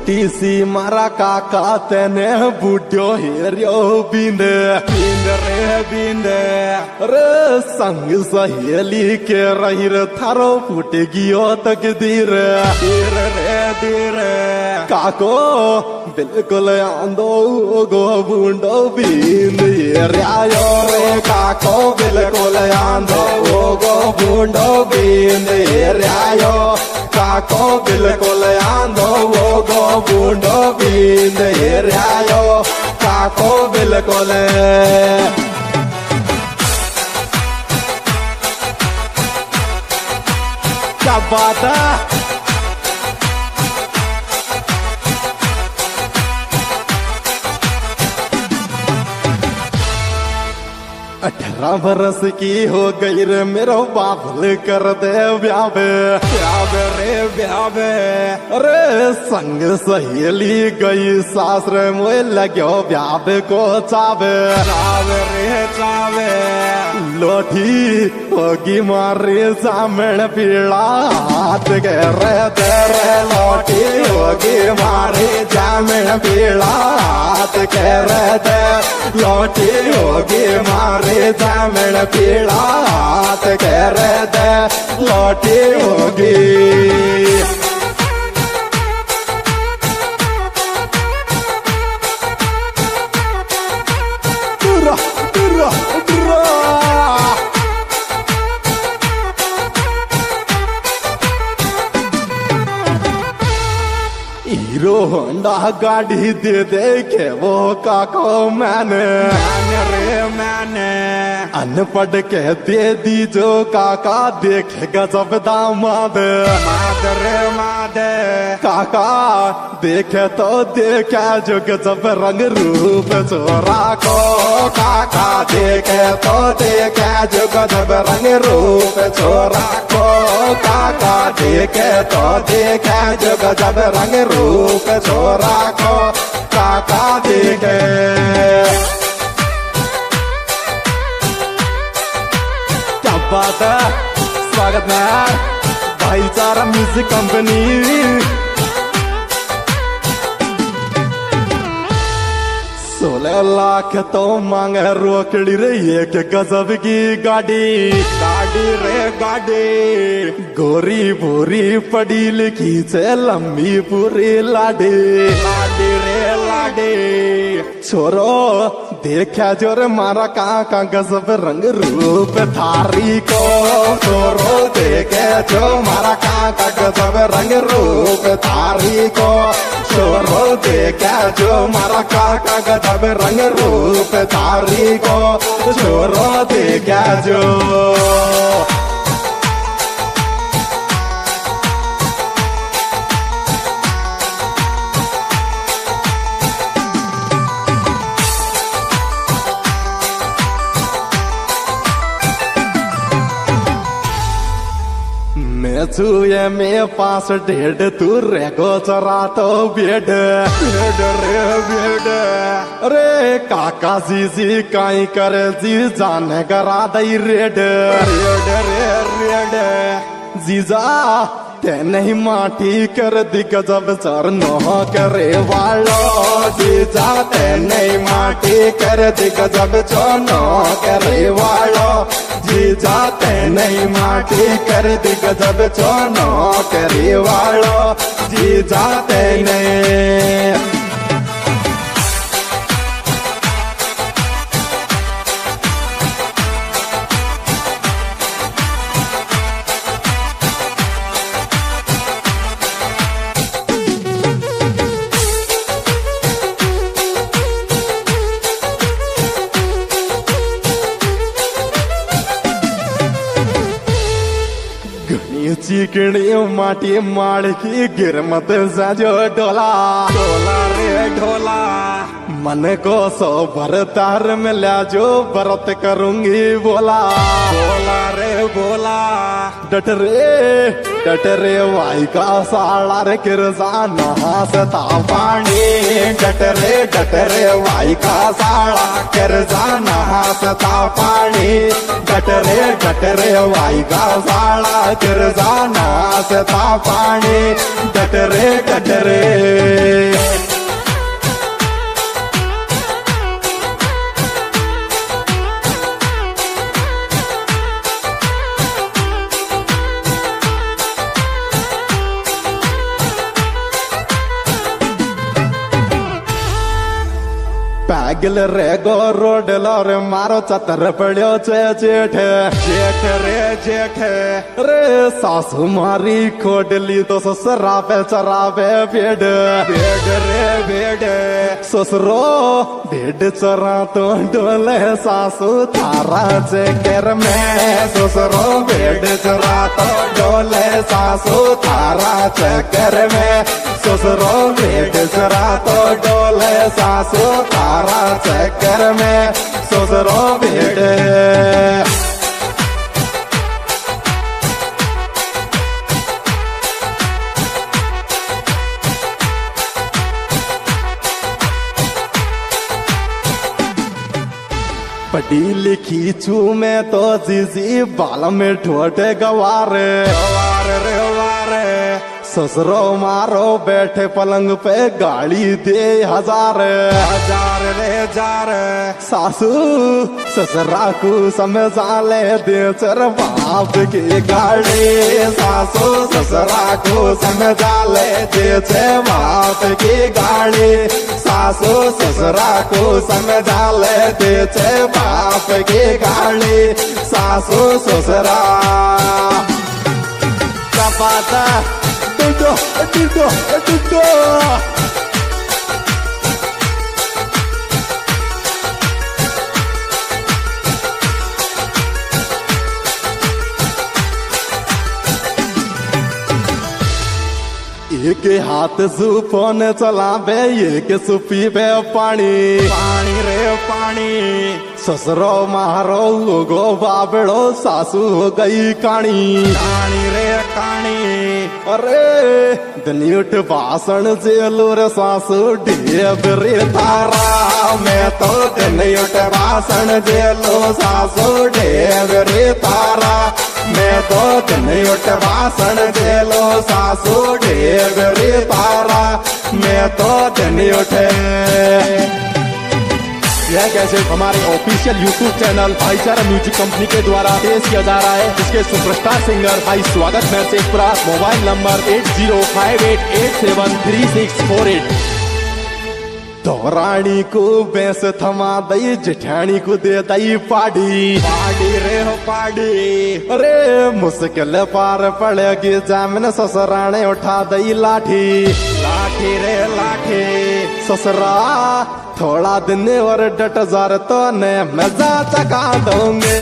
छोटी सी मारा काका तेने बूढ़ो हेरियो बिंद बिंद रे बिंद रे संग सहेली के रही रे थारो फूट गियो तकदीर दीर रे दीर काको बिल्कुल आंदो गो बूंडो बिंद हेरियो रे काको बिल्कुल आंदो गो बूंडो बिंद हेरियो काको बिल्कुल आंदो गो बूंडो बिंद हेरियो काको बिल्कुल क्या बात है 18 बरस की हो गई रे मेरो बाबल कर दे ब्याह रे ब्याह अरे संग सहेली गई सासरे मोए लगो ब्याह को चावे रे चावे लोठी होगी मारे सामने पीड़ा हाथ के रे तेरे लोठी होगी मारे जामन पीड़ा हाथ के रे ते लोठी होगी मारे जामन पीड़ा हाथ के रे ते लोठी होगी हीरो होंडा गाड़ी दे दे के वो काको मैंने मैंने अनपढ़ के दे दी जो काका देखेगा जब दामाद रे माद काका देखे तो देखा जो जब रंग रूप छोरा को काका देखे तो देखा जो जब रंग रूप छोरा को काका देखे तो देखा जो जब रंग रूप छोरा को काका देखे क्या बात है स्वागत है भाईचारा म्यूजिक कंपनी 16 लाख तो मांगे रोकड़ी रे एक गजब की गाड़ी गाड़ी रे गाड़ी गोरी भूरी पड़ी लिखी से लंबी पूरी लाडी लाडी रे लाडी छोरो देखा जो रे मारा काका गजब रंग रूप थारी को छोरो देखे जो मारा काका गजब रंग रूप थारी को छोरो देखा जो मारा काका गजब रंग रूप थारी को छोरो देखा जो मैं छुए में पास डेढ़ तू रेगो चरा तो बेड रे बेड अरे काका जी काई करे जी जाने करा दई रेड रे रेड जीजा ते नहीं माटी कर दी गजब चरनो करे वालो जीजा ते नहीं माटी कर दी गजब चरनो करे वालो जीजा ते नहीं माटी कर दी गजब चरनो करे वालो जीजा ते नहीं चिकनी माटी माड़ की गिर मत साजो ढोला ढोला रे ढोला मन को सो भर तार में ला जो व्रत करूंगी बोला बोला रे बोला डट रे भाई का साला रे किरसा नहासता पानी डट रे भाई का साला किरसा नहासता पानी डट रे भाई का साला किरसा नहासता पानी डट रे पैगल रे गो रोड रे मारो चतर पड़ो जेठ रे सासू मारी खोडली तो ससुरा पे चरावे भेड़ ससुरो भेड़ चरा तो डोले सासू थारा चक्कर में ससुरो भेड़ चरा तो डोले सासू थारा चक्कर में ससुरो भेड़ चरा तो डोले सासू थारा चक्कर में ससुरो भेड़ पढ़ी लिखी छू मैं तो जीजी बाल में ठोटे गवारे ससुरो मारो बैठे पलंग पे गाड़ी दे हजार सासू ससुरा को समझा ले दे चर बाप की गाड़ी सासू ससुरा को समझा ले दे चर बाप की गाड़ी सासू ससुरा को समझा ले दे चर बाप की गाड़ी सासू ससुरा क्या बात है टूटो एक हाथ सुफोन चलावे एक सुपी पे पानी रे पानी ससुरो मारो गो बाबड़ो सासू हो गई काणी रे काणी अरे दनियुट भाषण जेलो रे सासू ढेब रे तारा मैं तो दनियुट भाषण जेलो सासू ढेब रे तारा मैं तो दनियुट भाषण जेलो सासू ढेब रे तारा मैं तो दनियुट यह कैसे हमारे official YouTube channel Bhaichara Music Company के द्वारा पेश किया जा रहा है, जिसके सुपरस्टार सिंगर भाई स्वागत मैसेजपुरा, मोबाइल नंबर 8058873648। दौरानी को बेस थमा दई जेठानी को दे दई पाड़ी रे हो पाड़ी अरे मुश्किल पार पड़ेगी जामन ससुराने उठा दई लाठी रे लाठी ससुरा थोड़ा दिन और डट जार तो ने मजा चका दूंगे।